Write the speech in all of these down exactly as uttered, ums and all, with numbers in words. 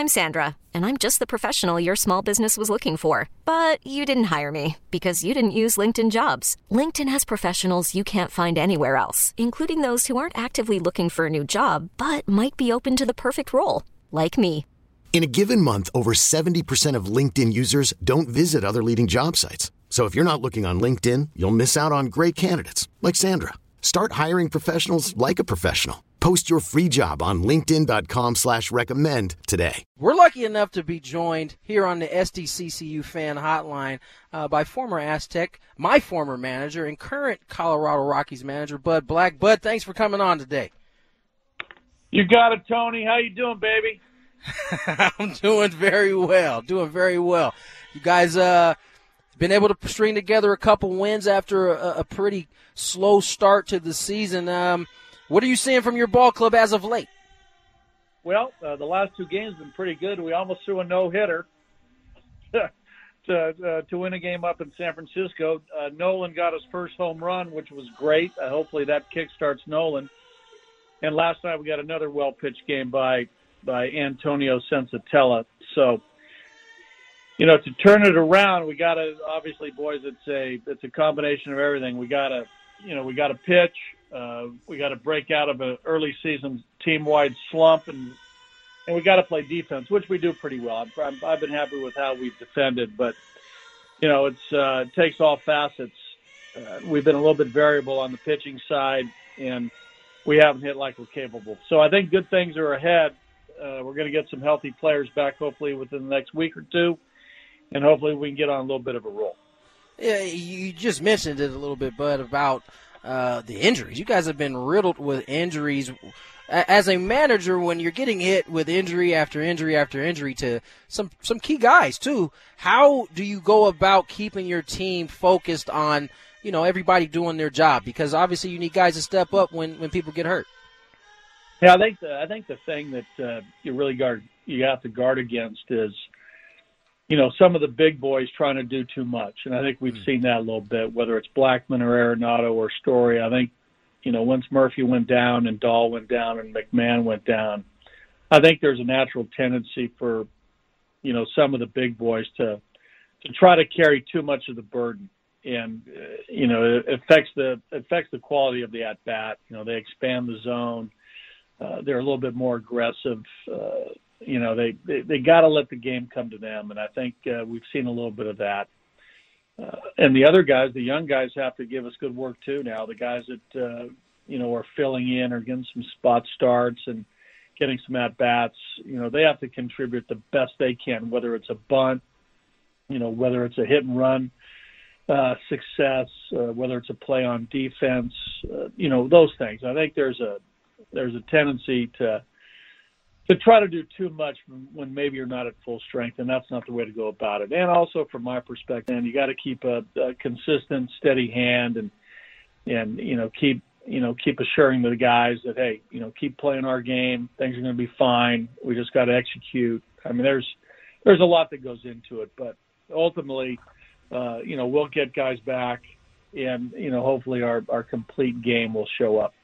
I'm Sandra, and I'm just the professional your small business was looking for. But you didn't hire me because you didn't use LinkedIn Jobs. LinkedIn has professionals you can't find anywhere else, including those who aren't actively looking for a new job, but might be open to the perfect role, like me. In a given month, over seventy percent of LinkedIn users don't visit other leading job sites. So if you're not looking on LinkedIn, you'll miss out on great candidates like Sandra. Start hiring professionals like a professional. Post your free job on linkedin.com slash recommend today. We're lucky enough to be joined here on the S D C C U fan hotline uh, by former Aztec, my former manager, and current Colorado Rockies manager, Bud Black. Bud, thanks for coming on today. You got it, Tony. How you doing, baby? I'm doing very well, doing very well. You guys uh, been able to string together a couple wins after a, a pretty slow start to the season. Um What are you seeing from your ball club as of late? Well, uh, the last two games have been pretty good. We almost threw a no-hitter to uh, to win a game up in San Francisco. Uh, Nolan got his first home run, which was great. Uh, hopefully that kickstarts Nolan. And last night we got another well-pitched game by by Antonio Sensatella. So, you know, to turn it around, we got to obviously, boys. It's a it's a combination of everything. We got to you know we got to pitch. Uh, we got to break out of an early season team-wide slump, and and we got to play defense, which we do pretty well. I've, I've I've been happy with how we've defended, but you know it's uh, it takes all facets. Uh, we've been a little bit variable on the pitching side, and we haven't hit like we're capable. So I think good things are ahead. Uh, we're going to get some healthy players back, hopefully within the next week or two, and hopefully we can get on a little bit of a roll. Yeah, you just mentioned it a little bit, Bud, about Uh, the injuries. You guys have been riddled with injuries. As a manager, when you're getting hit with injury after injury after injury to some, some key guys, too, how do you go about keeping your team focused on, you know, everybody doing their job? Because obviously you need guys to step up when, when people get hurt. Yeah, I think the, I think the thing that uh, you really guard, you have to guard against is, you know, some of the big boys trying to do too much. And I think we've mm-hmm. seen that a little bit, whether it's Blackman or Arenado or Story. I think, you know, once Murphy went down and Dahl went down and McMahon went down, I think there's a natural tendency for, you know, some of the big boys to to try to carry too much of the burden. And, uh, you know, it affects the affects the quality of the at-bat. You know, they expand the zone. Uh, they're a little bit more aggressive. Uh, You know, they, they, they got to let the game come to them, and I think uh, we've seen a little bit of that. Uh, and the other guys, the young guys, have to give us good work too now. The guys that, uh, you know, are filling in or getting some spot starts and getting some at-bats, you know, they have to contribute the best they can, whether it's a bunt, you know, whether it's a hit-and-run uh, success, uh, whether it's a play on defense, uh, you know, those things. I think there's a there's a tendency to – to try to do too much when maybe you're not at full strength, and that's not the way to go about it. And also, from my perspective, you got to keep a, a consistent, steady hand, and and you know keep you know keep assuring the guys that hey, you know keep playing our game. Things are going to be fine. We just got to execute. I mean, there's there's a lot that goes into it, but ultimately, uh, you know, we'll get guys back, and you know, hopefully, our our complete game will show up.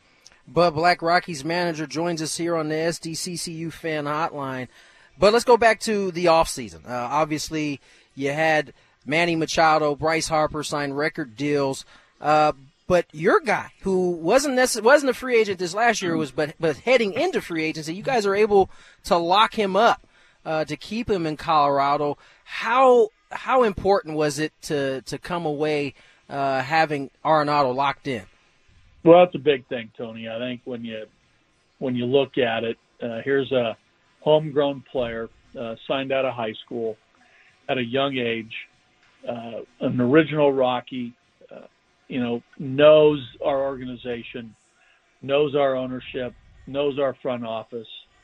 Bud Black, Rockies manager, joins us here on the S D C C U fan hotline. But let's go back to the offseason. Uh, obviously, you had Manny Machado, Bryce Harper sign record deals. Uh, but your guy, who wasn't necess- wasn't a free agent this last year, was but but heading into free agency, you guys are able to lock him up uh, to keep him in Colorado. How how important was it to to come away uh, having Arenado locked in? Well, it's a big thing, Tony. I think when you when you look at it, uh, here's a homegrown player uh, signed out of high school at a young age, uh, an original Rocky, uh, you know, knows our organization, knows our ownership, knows our front office,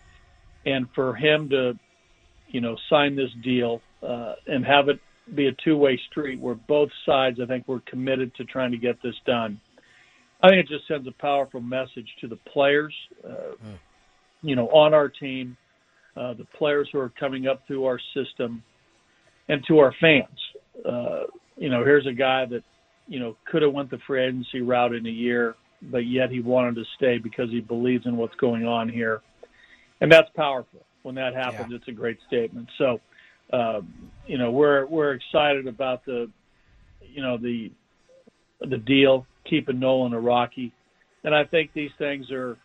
and for him to, you know, sign this deal uh, and have it be a two-way street where both sides, I think, were committed to trying to get this done. I think it just sends a powerful message to the players, uh, mm. you know, on our team, uh, the players who are coming up through our system, and to our fans. Uh, you know, here's a guy that, you know, could have went the free agency route in a year, but yet he wanted to stay because he believes in what's going on here. And that's powerful. when that happens, Yeah. it's a great statement. So, uh, you know, we're we're excited about the, you know, the the deal, keeping Nolan a Rocky, and I think these things are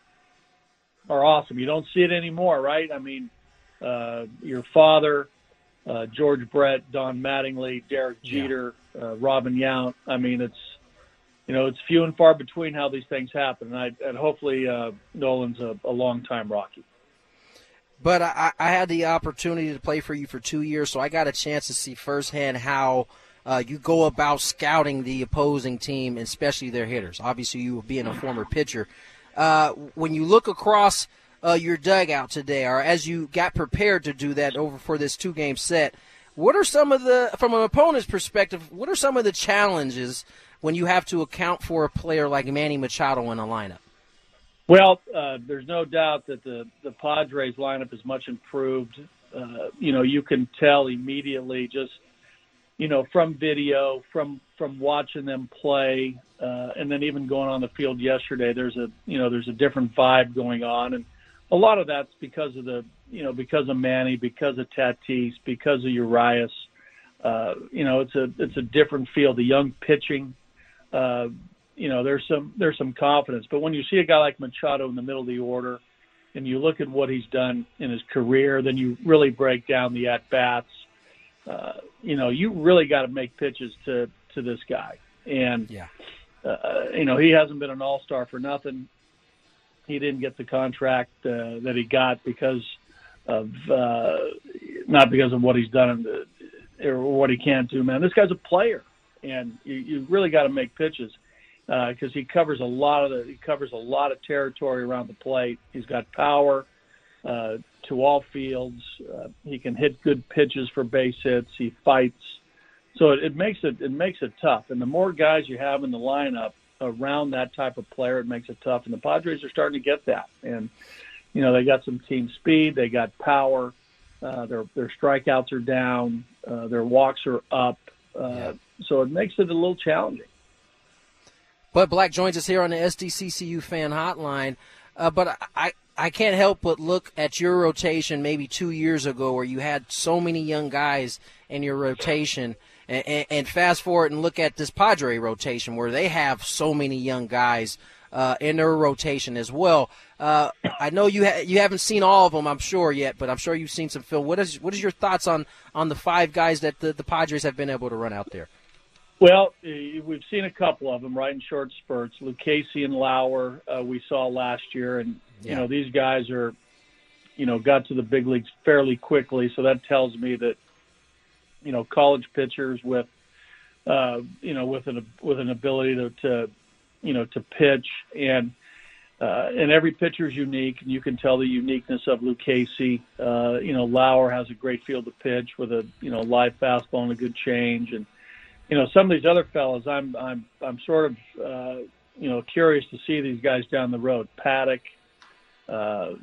are awesome. You don't see it anymore, right? I mean, uh, your father, uh, George Brett, Don Mattingly, Derek Jeter, yeah. uh, Robin Yount. I mean, it's you know, it's few and far between how these things happen, and, I, and hopefully uh, Nolan's a, a long-time Rocky. But I, I had the opportunity to play for you for two years, so I got a chance to see firsthand how uh, you go about scouting the opposing team, especially their hitters. Obviously, you being a former pitcher. Uh, when you look across uh, your dugout today, or as you got prepared to do that over for this two-game set, what are some of the, from an opponent's perspective, what are some of the challenges when you have to account for a player like Manny Machado in a lineup? Well, uh, there's no doubt that the, the Padres lineup is much improved. Uh, you know, you can tell immediately just, you know, from video, from from watching them play, uh, and then even going on the field yesterday, there's a, you know, there's a different vibe going on. And a lot of that's because of the, you know, because of Manny, because of Tatis, because of Urias. Uh, you know, it's a it's a different feel. The young pitching, uh, you know, there's some there's some confidence. But when you see a guy like Machado in the middle of the order, and you look at what he's done in his career, then you really break down the at bats. Uh, you know, you really got to make pitches to to this guy, and yeah. uh, you know, he hasn't been an all-star for nothing. He didn't get the contract uh, that he got because of uh, not because of what he's done in the, or what he can't do. Man, this guy's a player, and you, you really got to make pitches because uh, he covers a lot of the he covers a lot of territory around the plate. He's got power uh, to all fields. Uh, he can hit good pitches for base hits. He fights, so it, it makes it it makes it tough. And the more guys you have in the lineup around that type of player, it makes it tough. And the Padres are starting to get that. And you know, they got some team speed. They got power. Uh, their their strikeouts are down. Uh, their walks are up. Uh, yeah. So it makes it a little challenging. Bud Black joins us here on the S D C C U Fan Hotline. Uh, but I, I can't help but look at your rotation maybe two years ago where you had so many young guys in your rotation. And, and, and fast forward and look at this Padre rotation where they have so many young guys uh, in their rotation as well. Uh, I know you ha- you haven't seen all of them, I'm sure, yet, but I'm sure you've seen some film. What is what is your thoughts on, on the five guys that the, the Padres have been able to run out there? Well, we've seen a couple of them, right, in short spurts. Lucchesi and Lauer uh, we saw last year, and, yeah. you know, these guys are, you know, got to the big leagues fairly quickly, so that tells me that, you know, college pitchers with, uh, you know, with an with an ability to, to you know, to pitch, and uh, and every pitcher is unique, and you can tell the uniqueness of Lucchesi. Uh, you know, Lauer has a great field to pitch with a, you know, live fastball and a good change, and you know, some of these other fellas, I'm I'm I'm sort of uh, you know, curious to see these guys down the road. Paddock, uh,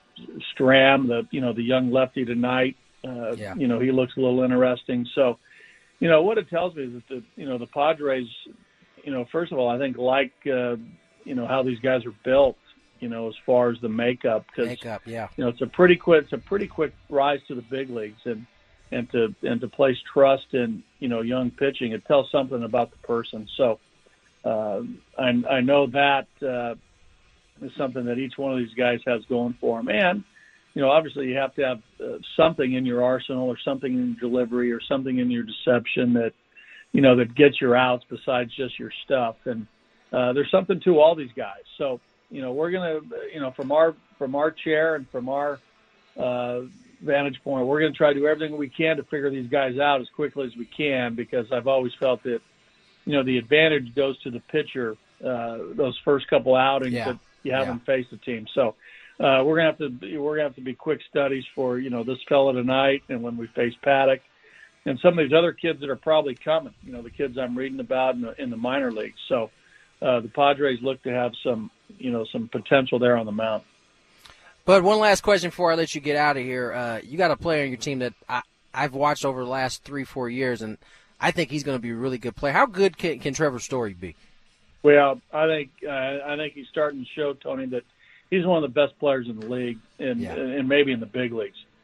Stram, the you know the young lefty tonight. Uh, yeah. You know, he looks a little interesting. So, you know, what it tells me is that the you know the Padres, you know, first of all, I think like uh, you know how these guys are built. You know, as far as the makeup, because makeup, yeah. You know, it's a pretty quick it's a pretty quick rise to the big leagues, and. And to and to place trust in, you know, young pitching, it tells something about the person. So uh, I, I know that uh, is something that each one of these guys has going for them. And, you know, obviously you have to have uh, something in your arsenal or something in your delivery or something in your deception that, you know, that gets your outs besides just your stuff. And uh, there's something to all these guys. So, you know, we're going to, you know, from our from our chair and from our uh, vantage point, we're going to try to do everything we can to figure these guys out as quickly as we can, because I've always felt that, you know, the advantage goes to the pitcher uh, those first couple outings yeah. that you haven't yeah. faced the team. So uh, we're going to have to we're going to have to be quick studies for, you know, this fella tonight, and when we face Paddock and some of these other kids that are probably coming, you know, the kids I'm reading about in the, in the minor leagues. So uh, the Padres look to have some, you know, some potential there on the mound. But one last question before I let you get out of here. Uh, you got a player on your team that I, I've watched over the last three, four years, and I think he's going to be a really good player. How good can, can Trevor Story be? Well, I think uh, I think he's starting to show, Tony, that he's one of the best players in the league, and, yeah. and maybe in the big leagues.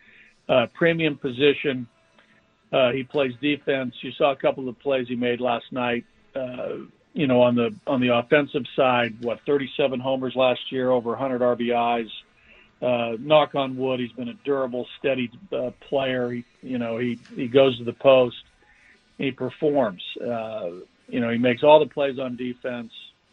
uh, premium position. Uh, he plays defense. You saw a couple of plays he made last night. Uh, you know, on the on the offensive side, what thirty-seven homers last year, over one hundred R B Is. Uh, knock on wood, he's been a durable, steady uh, player. He, you know, he he goes to the post, he performs. Uh, you know, he makes all the plays on defense.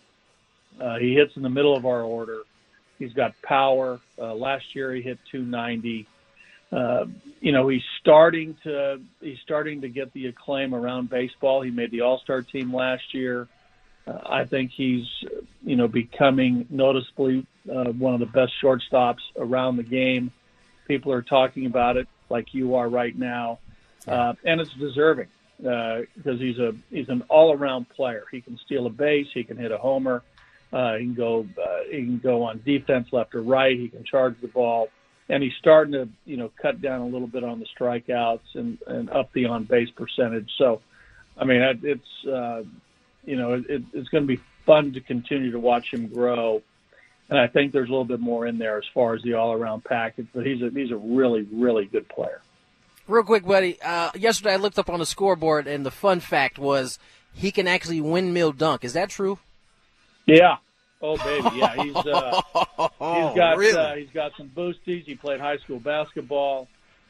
Uh, he hits in the middle of our order. He's got power. Uh, last year he hit two ninety. Uh, you know, he's starting to he's starting to get the acclaim around baseball. He made the All-Star team last year. Uh, I think he's, you know, becoming noticeably uh, one of the best shortstops around the game. People are talking about it like you are right now, uh, and it's deserving because uh, he's a he's an all-around player. He can steal a base. He can hit a homer. Uh, he can go uh, he can go on defense left or right. He can charge the ball. And he's starting to, you know, cut down a little bit on the strikeouts and, and up the on-base percentage. So, I mean, it's, uh, you know, it, it's going to be fun to continue to watch him grow. And I think there's a little bit more in there as far as the all-around package. But he's a, he's a really, really good player. Real quick, buddy, uh, yesterday I looked up on the scoreboard, and the fun fact was he can actually windmill dunk. Is that true? Yeah. Oh, baby, yeah. He's uh, he's got really? uh, he's got some boosties. He played high school basketball.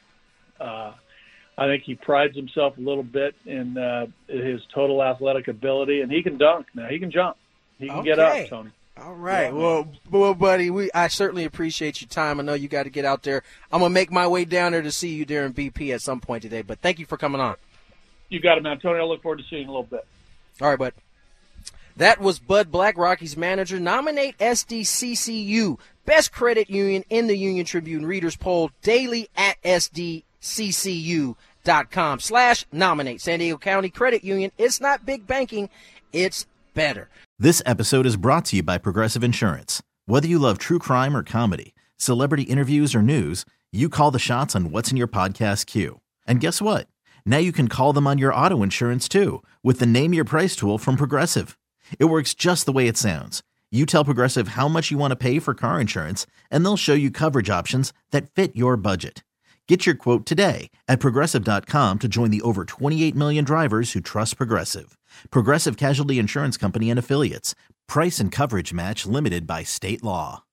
Uh, I think he prides himself a little bit in uh, his total athletic ability, and he can dunk. Now he can jump. He can Okay. get up, Tony. All right. Yeah, well, well, buddy, we I certainly appreciate your time. I know you got to get out there. I'm gonna make my way down there to see you during B P at some point today. But thank you for coming on. You got it, man. Tony, I look forward to seeing you in a little bit. All right, bud. That was Bud Black, Rockies manager. Nominate S D C C U, best credit union in the Union Tribune Readers Poll, daily at S D C C U dot com slash nominate. San Diego County Credit Union. It's not big banking. It's better. This episode is brought to you by Progressive Insurance. Whether you love true crime or comedy, celebrity interviews or news, you call the shots on what's in your podcast queue. And guess what? Now you can call them on your auto insurance too with the Name Your Price tool from Progressive. It works just the way it sounds. You tell Progressive how much you want to pay for car insurance, and they'll show you coverage options that fit your budget. Get your quote today at Progressive dot com to join the over twenty-eight million drivers who trust Progressive. Progressive Casualty Insurance Company and Affiliates. Price and coverage match limited by state law.